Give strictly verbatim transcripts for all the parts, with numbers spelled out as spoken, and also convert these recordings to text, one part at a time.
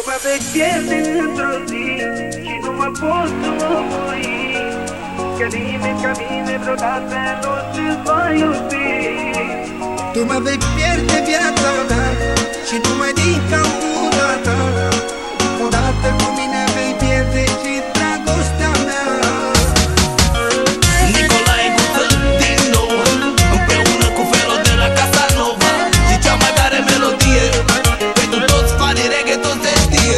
mă vei pierde într-o zi și nu mă pot înlocui, că nimeni ca mine vreodată nu te va iubi. Tu mă vei pierde viața mea și nu mai din cauza ta. Odată cu mine vei pierde și dragostea mea. Nicolae Guță din nou, împreună cu Felo de la Casa Nova, și cea mai tare melodie pentru toți fanii reggae, toți se știe.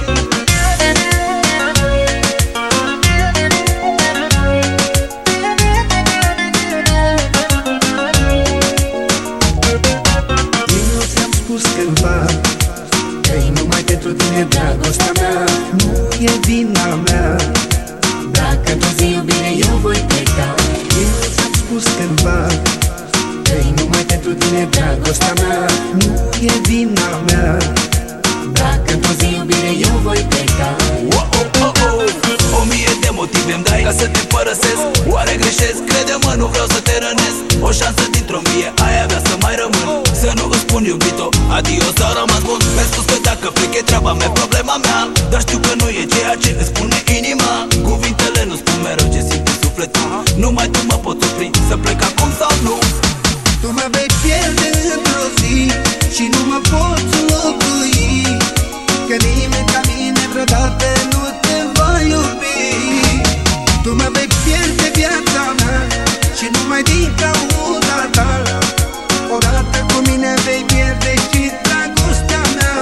Eu ți-am spus cândva că-i numai pentru tine dragostea mea. Nu e vina mea dacă într-o zi iubire eu voi pleca. Eu ți-am spus cândva că-i numai pentru tine dragostea mea. Nu e vina mea dacă într-o zi iubire eu voi pleca. Oh, oh, oh, oh. O mie de motive îmi dai ca să te părăsesc. Oare greșesc? Crede-mă, nu vreau să te rănesc. O șansă dintr-o mie, ai avea să mai rămân. Să nu îți spun iubito, adio, s-a rămas bun. Mi-ai spus că dacă plec e treaba mea, problema mea, dar știu că nu e ceea ce îți spune inima. Cuvintele nu spun mereu ce simte sufletul. Numai tu mă poți opri, să plec acum sau nu. Tu mă vei pierde într-o zi și nu mă poți înlocui, că nimeni ca mine vreodată nu te va iubi. Tu mă vei pierde viața mea și numai din cauza ta. Odată cu mine vei pierde și dragostea mea.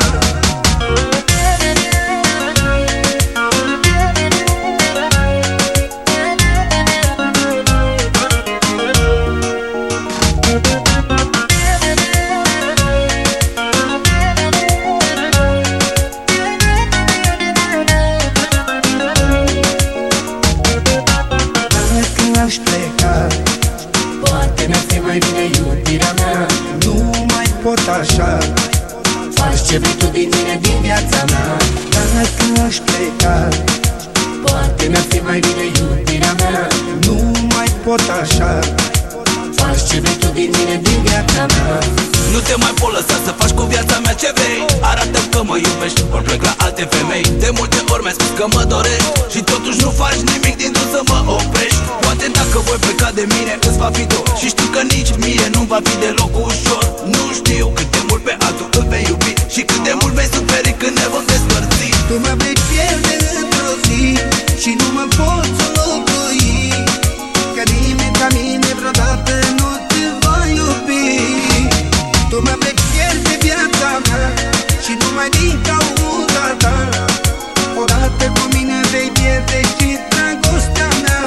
Dacă aș pleca, poate mi-ar fi mai bine iubirea mea. Nu mai pot așa, faci ce vrei tu din mine, din viața mea. Dacă aș pleca, poate mi-ar fi mai bine iubirea mea. Nu mai pot așa, faci ce vrei tu din mine, din viața mea. Nu te mai pot lăsa să faci cu viața mea ce vrei. Arată că mă iubești, ori plec la alte femei. De multe ori mi-ai spus că mă dorești și totuși nu faci nimic din tu să mă oprești. Poate dacă voi pleca de mine îți va fi dor și știu că nici mie nu-mi va fi deloc ușor. Nu știu cât de mult pe altul îl vei iubi și cât de mult vei suferi când ne vom despărți. Tu mă vei pierde într-o zi și nu mă poți înlocui, că nimeni ca mine vreodată nu te va iubi. Tu mă vei pierde viața mea și numai din cauza ta. Odată cu mine vei pierde și dragostea mea.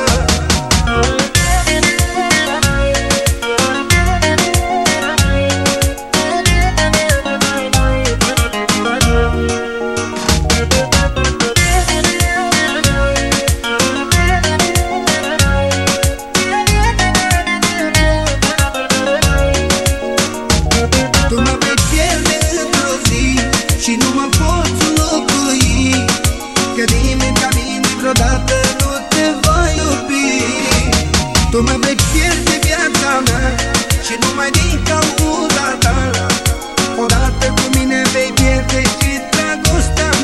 Tu mă vei pierde într-o zi și nu mă poți înlocui, că nimeni ca mine vreodată nu te va iubi. Tu mă vei pierde viața mea și numai din cauza ta. Odată cu mine vei pierde și dragostea